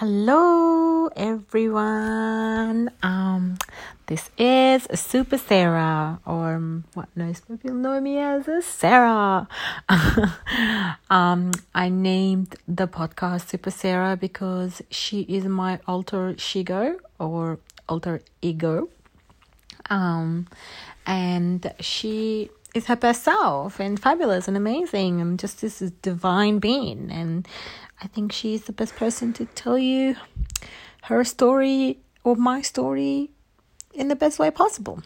Hello everyone. This is Super Sarah, or what most people know me as Sarah. I named the podcast Super Sarah because she is my alter ego or alter ego. And she is her best self and fabulous and amazing and just this divine being. And I think she's the best person to tell you her story or my story in the best way possible.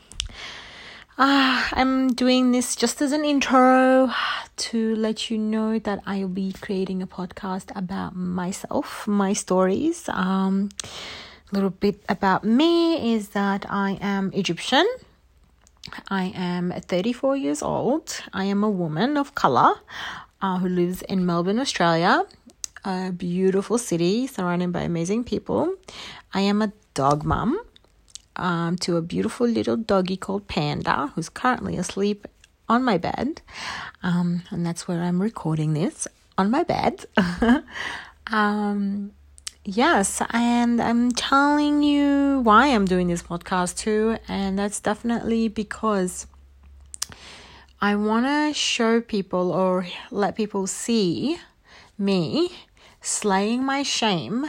I'm doing this just as an intro to let you know that I'll be creating a podcast about myself, my stories. A little bit about me is that I am Egyptian. I am 34 years old. I am a woman of color who lives in Melbourne, Australia, a beautiful city surrounded by amazing people. I am a dog mum to a beautiful little doggy called Panda, who's currently asleep on my bed. And that's where I'm recording this, on my bed. Yes, and I'm telling you why I'm doing this podcast too, and that's definitely because I want to show people or let people see me slaying my shame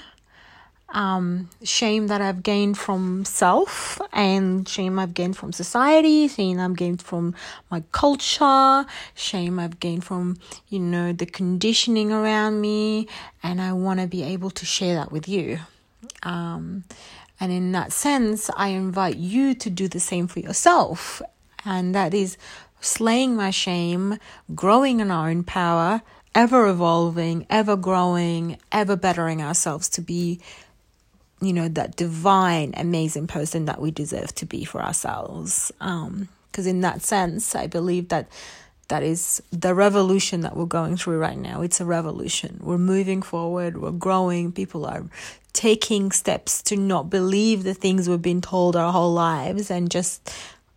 that I've gained from self and shame I've gained from society, shame I've gained from my culture, shame I've gained from, the conditioning around me, and I want to be able to share that with you. And in that sense, I invite you to do the same for yourself, and that is slaying my shame, growing in our own power, ever evolving, ever growing, ever bettering ourselves to be that divine, amazing person that we deserve to be for ourselves. Because in that sense, I believe that is the revolution that we're going through right now. It's a revolution. We're moving forward. We're growing. People are taking steps to not believe the things we've been told our whole lives and just,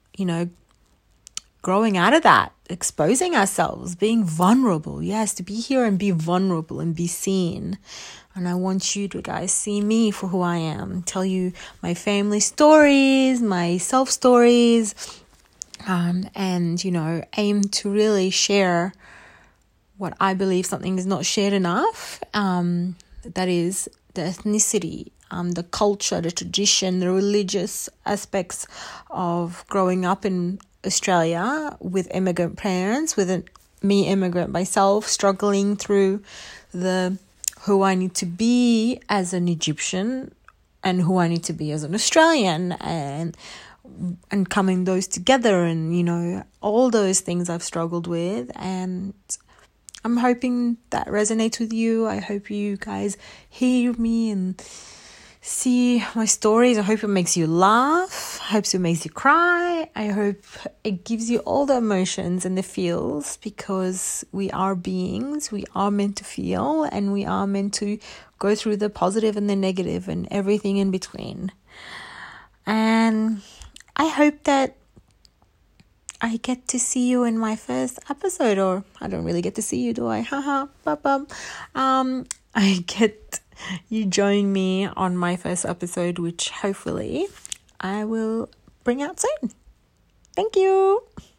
growing out of that, exposing ourselves, being vulnerable. Yes, to be here and be vulnerable and be seen. And I want you to guys see me for who I am, tell you my family stories, my self stories, and, aim to really share what I believe something is not shared enough. That is the ethnicity, the culture, the tradition, the religious aspects of growing up in Australia with immigrant parents, with me immigrant myself, struggling through who I need to be as an Egyptian and who I need to be as an Australian, and coming those together, and all those things I've struggled with, and I'm hoping that resonates with you. I hope you guys hear me and see my stories. I hope it makes you laugh. I hope it makes you cry. I hope it gives you all the emotions and the feels, because we are beings. We are meant to feel, and we are meant to go through the positive and the negative and everything in between. And I hope that I get to see you in my first episode, or I don't really get to see you, do I? Haha, ba-bum. I get you join me on my first episode, which hopefully I will bring out soon. Thank you.